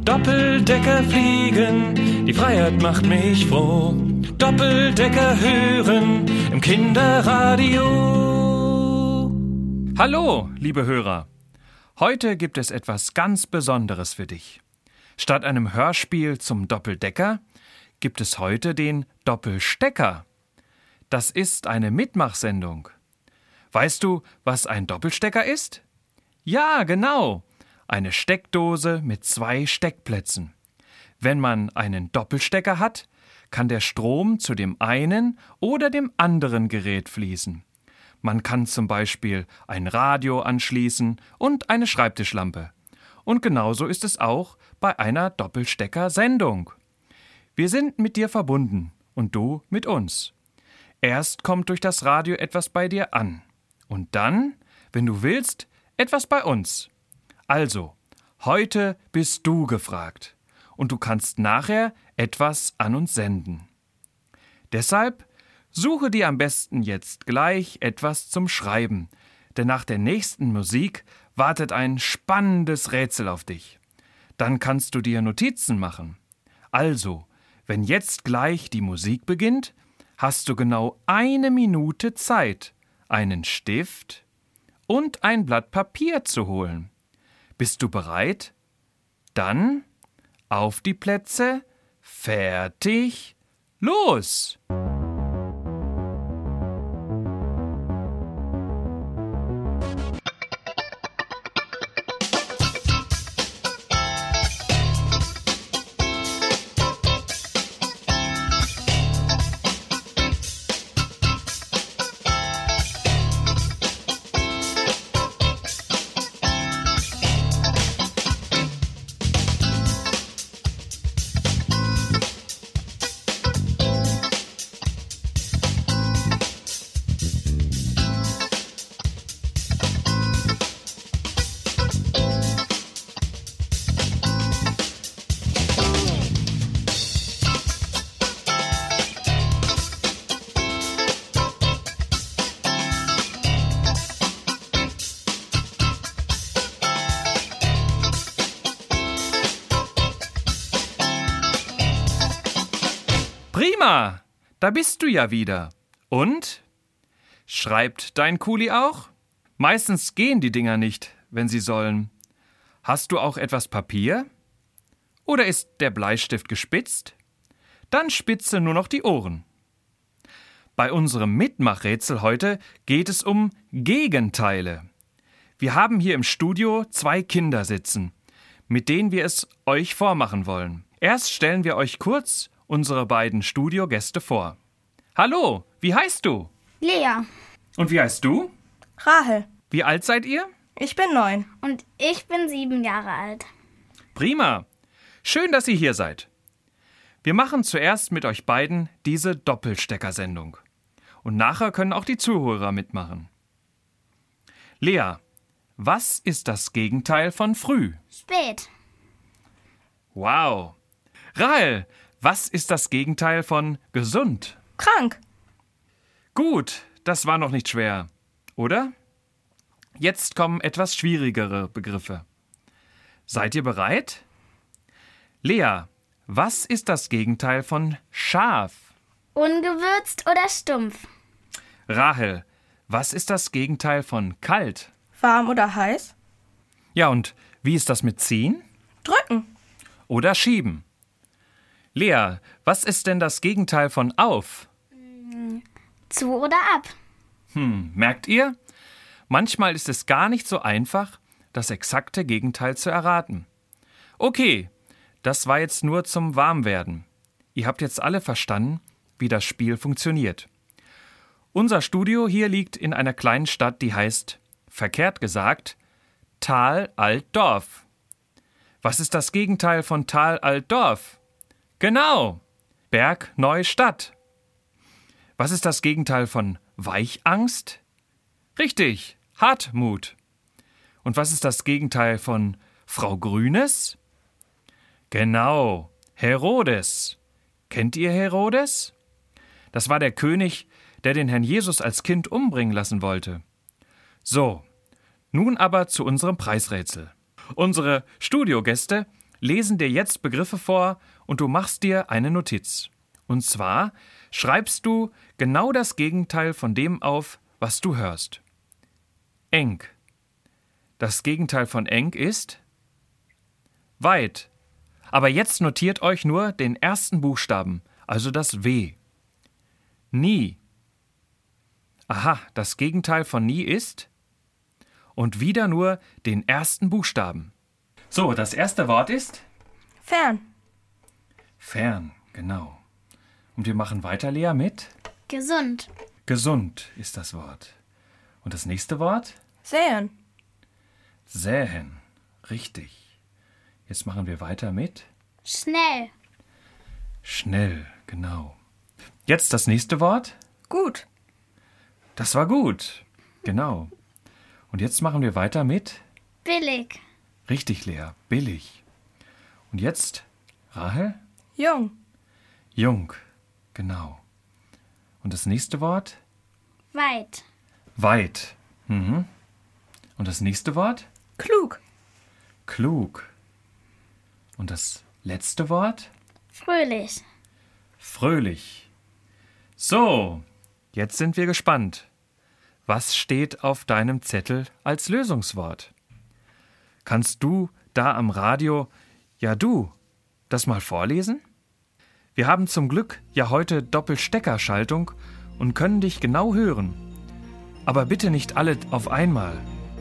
Doppeldecker fliegen, die Freiheit macht mich froh. Doppeldecker hören im Kinderradio. Hallo, liebe Hörer. Heute gibt es etwas ganz Besonderes für dich. Statt einem Hörspiel zum Doppeldecker gibt es heute den Doppelstecker. Das ist eine Mitmachsendung. Weißt du, was ein Doppelstecker ist? Ja, genau. Eine Steckdose mit 2 Steckplätzen. Wenn man einen Doppelstecker hat, kann der Strom zu dem einen oder dem anderen Gerät fließen. Man kann zum Beispiel ein Radio anschließen und eine Schreibtischlampe. Und genauso ist es auch bei einer Doppelstecker-Sendung. Wir sind mit dir verbunden und du mit uns. Erst kommt durch das Radio etwas bei dir an. Und dann, wenn du willst, etwas bei uns. Also, heute bist du gefragt und du kannst nachher etwas an uns senden. Deshalb suche dir am besten jetzt gleich etwas zum Schreiben, denn nach der nächsten Musik wartet ein spannendes Rätsel auf dich. Dann kannst du dir Notizen machen. Also, wenn jetzt gleich die Musik beginnt, hast du genau 1 Minute Zeit, einen Stift und ein Blatt Papier zu holen. Bist du bereit? Dann auf die Plätze, fertig, los! Prima, da bist du ja wieder. Und? Schreibt dein Kuli auch? Meistens gehen die Dinger nicht, wenn sie sollen. Hast du auch etwas Papier? Oder ist der Bleistift gespitzt? Dann spitze nur noch die Ohren. Bei unserem Mitmachrätsel heute geht es um Gegenteile. Wir haben hier im Studio 2 Kinder sitzen, mit denen wir es euch vormachen wollen. Erst stellen wir euch kurz unsere beiden Studiogäste vor. Hallo, wie heißt du? Lea. Und wie heißt du? Rahel. Wie alt seid ihr? Ich bin 9. Und ich bin 7 Jahre alt. Prima. Schön, dass ihr hier seid. Wir machen zuerst mit euch beiden diese Doppelstecker-Sendung. Und nachher können auch die Zuhörer mitmachen. Lea, was ist das Gegenteil von früh? Spät. Wow. Rahel, was ist das Gegenteil von gesund? Krank. Gut, das war noch nicht schwer, oder? Jetzt kommen etwas schwierigere Begriffe. Seid ihr bereit? Lea, was ist das Gegenteil von scharf? Ungewürzt oder stumpf? Rahel, was ist das Gegenteil von kalt? Warm oder heiß? Ja, und wie ist das mit ziehen? Drücken. Oder schieben? Lea, was ist denn das Gegenteil von auf? Zu oder ab? Merkt ihr? Manchmal ist es gar nicht so einfach, das exakte Gegenteil zu erraten. Okay, das war jetzt nur zum Warmwerden. Ihr habt jetzt alle verstanden, wie das Spiel funktioniert. Unser Studio hier liegt in einer kleinen Stadt, die heißt, verkehrt gesagt, Tal-Alt-Dorf. Was ist das Gegenteil von Tal-Alt-Dorf? Genau, Berg-Neustadt. Was ist das Gegenteil von Weichangst? Richtig, Hartmut. Und was ist das Gegenteil von Frau Grünes? Genau, Herodes. Kennt ihr Herodes? Das war der König, der den Herrn Jesus als Kind umbringen lassen wollte. So, nun aber zu unserem Preisrätsel. Unsere Studiogäste lesen dir jetzt Begriffe vor und du machst dir eine Notiz. Und zwar schreibst du genau das Gegenteil von dem auf, was du hörst. Eng. Das Gegenteil von eng ist weit. Aber jetzt notiert euch nur den ersten Buchstaben, also das W. Nie. Aha, das Gegenteil von nie ist? Und wieder nur den ersten Buchstaben. So, das erste Wort ist? Fern. Fern, genau. Und wir machen weiter, Lea, mit? Gesund. Gesund ist das Wort. Und das nächste Wort? Säen. Säen, richtig. Jetzt machen wir weiter mit? Schnell. Schnell, genau. Jetzt das nächste Wort? Gut. Das war gut, genau. Und jetzt machen wir weiter mit? Billig. Richtig, Lea, billig. Und jetzt, Rahel? Jung. Jung, genau. Und das nächste Wort? Weit. Weit. Mhm. Und das nächste Wort? Klug. Klug. Und das letzte Wort? Fröhlich. Fröhlich. So, jetzt sind wir gespannt. Was steht auf deinem Zettel als Lösungswort? Kannst du da am Radio, ja du, das mal vorlesen? Wir haben zum Glück ja heute Doppelsteckerschaltung und können dich genau hören. Aber bitte nicht alle auf einmal.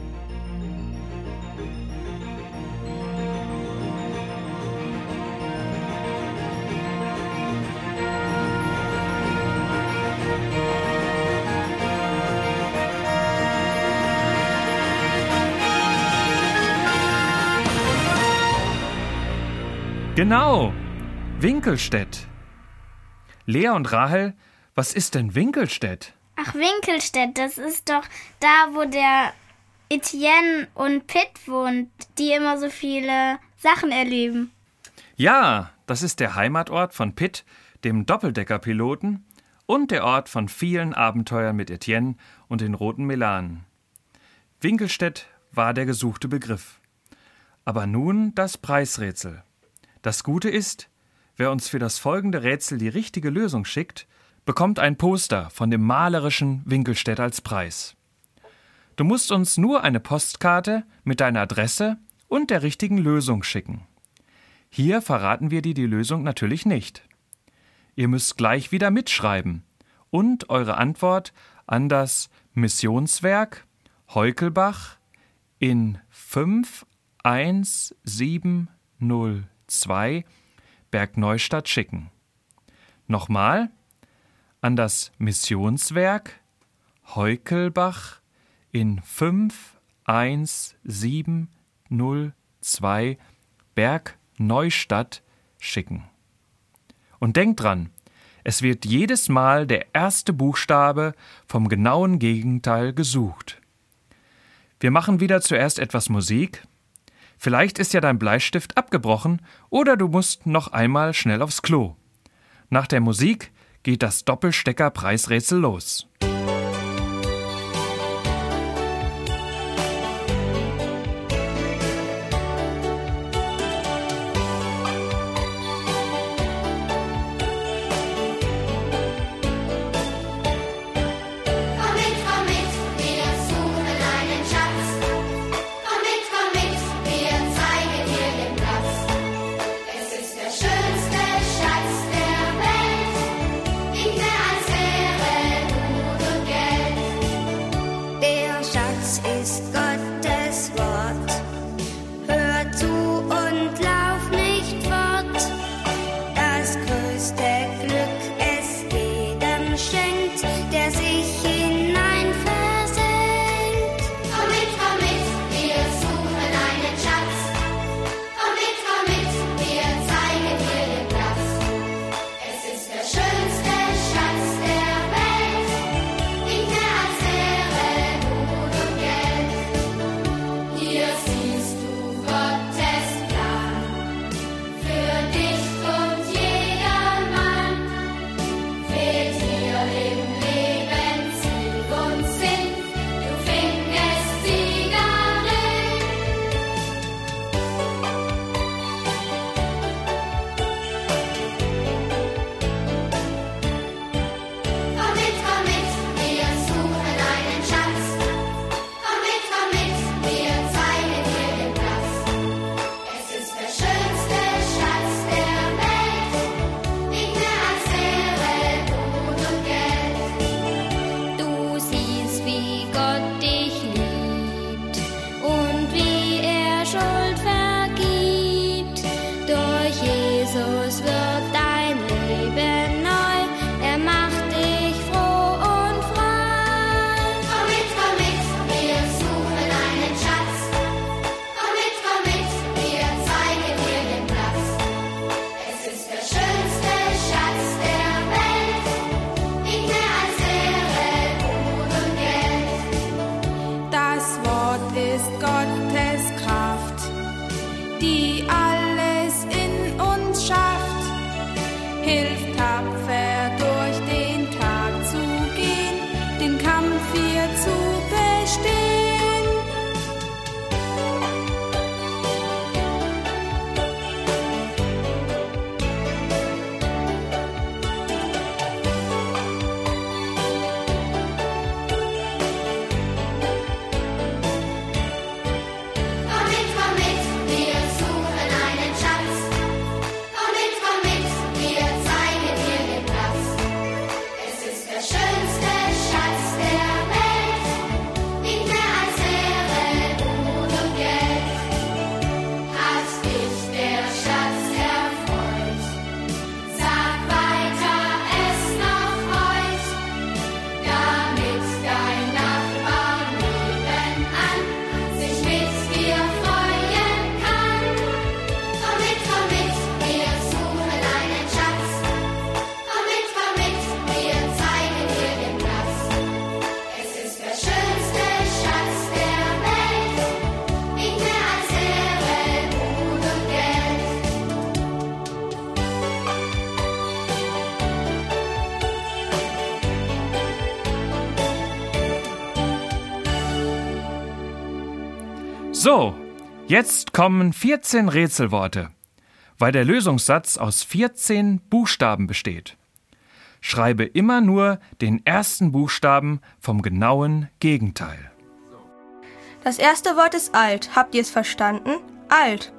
Genau, Winkelstedt. Lea und Rahel, was ist denn Winkelstedt? Ach, Winkelstedt, das ist doch da, wo der Etienne und Pitt wohnt, die immer so viele Sachen erleben. Ja, das ist der Heimatort von Pitt, dem Doppeldeckerpiloten, und der Ort von vielen Abenteuern mit Etienne und den roten Melanen. Winkelstedt war der gesuchte Begriff. Aber nun das Preisrätsel. Das Gute ist, wer uns für das folgende Rätsel die richtige Lösung schickt, bekommt ein Poster von dem malerischen Winkelstedt als Preis. Du musst uns nur eine Postkarte mit deiner Adresse und der richtigen Lösung schicken. Hier verraten wir dir die Lösung natürlich nicht. Ihr müsst gleich wieder mitschreiben und eure Antwort an das Missionswerk Heukelbach in 51702 Bergneustadt schicken. Nochmal an das Missionswerk Heukelbach in 51702 Bergneustadt schicken. Und denkt dran, es wird jedes Mal der erste Buchstabe vom genauen Gegenteil gesucht. Wir machen wieder zuerst etwas Musik. Vielleicht ist ja dein Bleistift abgebrochen oder du musst noch einmal schnell aufs Klo. Nach der Musik geht das Doppelstecker-Preisrätsel los. Komm mit, wir suchen einen Schatz. Komm mit, wir zeigen dir den Platz. Es ist der schönste Schatz der Welt, nicht mehr als wäre nur die alles in uns schafft. Hilft tapfer durch den Tag zu gehen, den Kampf hier zu bestehen. Komm mit, wir suchen einen Schatz. Komm mit, wir zeigen dir den Platz. Es ist der schönste Schatz der Welt, nicht mehr als Ehre, Gut und Geld. Hat dich der Schatz erfreut? Sag weiter es noch heut, damit dein Nachbar nebenan sich mit dir freuen kann. Komm mit, wir suchen einen Schatz. Komm mit, wir zeigen dir den Platz. Es ist der schönste Schatz der Welt, nicht mehr als Ehre, Gut und Geld. So, jetzt kommen 14 Rätselworte, weil der Lösungssatz aus 14 Buchstaben besteht. Schreibe immer nur den ersten Buchstaben vom genauen Gegenteil. Das erste Wort ist alt. Habt ihr es verstanden? Alt.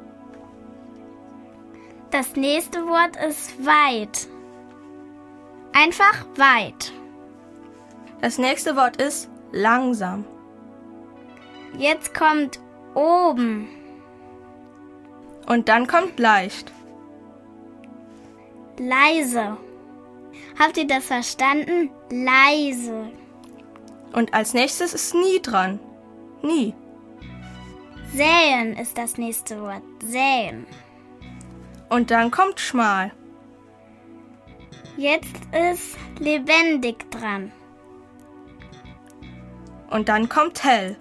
Das nächste Wort ist weit. Einfach weit. Das nächste Wort ist langsam. Jetzt kommt oben. Und dann kommt leicht. Leise. Habt ihr das verstanden? Leise. Und als nächstes ist nie dran. Nie. Säen ist das nächste Wort. Säen. Und dann kommt schmal. Jetzt ist lebendig dran. Und dann kommt hell.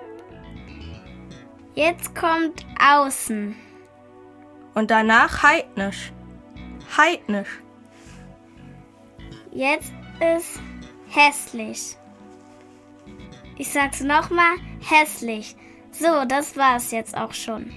Jetzt kommt außen. Und danach heidnisch. Heidnisch. Jetzt ist hässlich. Ich sag's nochmal, hässlich. So, das war's jetzt auch schon.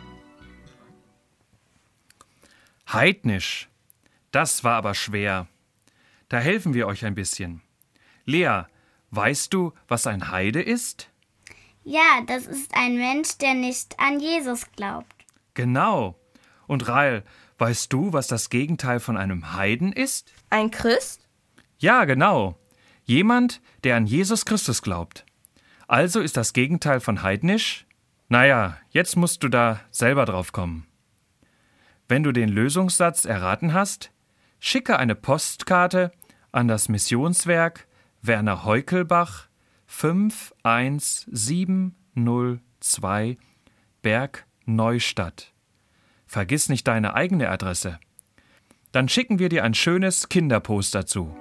Heidnisch. Das war aber schwer. Da helfen wir euch ein bisschen. Lea, weißt du, was ein Heide ist? Ja, das ist ein Mensch, der nicht an Jesus glaubt. Genau. Und Rael, weißt du, was das Gegenteil von einem Heiden ist? Ein Christ? Ja, genau. Jemand, der an Jesus Christus glaubt. Also ist das Gegenteil von heidnisch? Naja, jetzt musst du da selber drauf kommen. Wenn du den Lösungssatz erraten hast, schicke eine Postkarte an das Missionswerk Werner Heukelbach 51702 Berg Neustadt. Vergiss nicht deine eigene Adresse. Dann schicken wir dir ein schönes Kinderposter zu.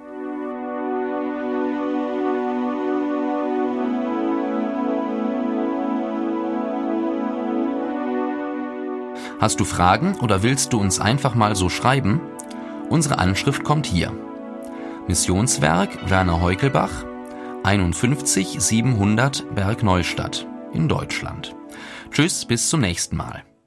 Hast du Fragen oder willst du uns einfach mal so schreiben? Unsere Anschrift kommt hier. Missionswerk Werner Heukelbach, 51 700 Berg Neustadt in Deutschland. Tschüss, bis zum nächsten Mal.